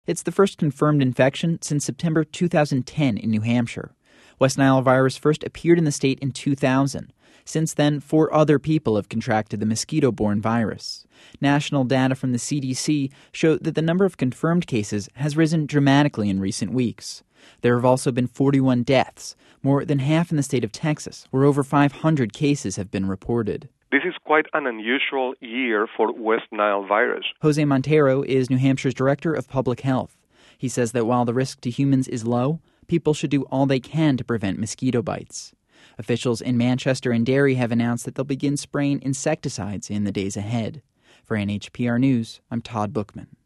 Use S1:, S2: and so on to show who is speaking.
S1: It's the first confirmed infection since September 2010 in New Hampshire. West Nile virus first appeared in the state in 2000. Since then, 4 other people have contracted the mosquito-borne virus. National data from the CDC show that the number of confirmed cases has risen dramatically in recent weeks. There have also been 41 deaths, more than half in the state of Texas, where over 500 cases have been reported.
S2: This is quite an unusual year for West Nile virus.
S1: Jose Montero is New Hampshire's director of public health. He says that while the risk to humans is low, people should do all they can to prevent mosquito bites. Officials in Manchester and Derry have announced that they'll begin spraying insecticides in the days ahead. For NHPR News, I'm Todd Bookman.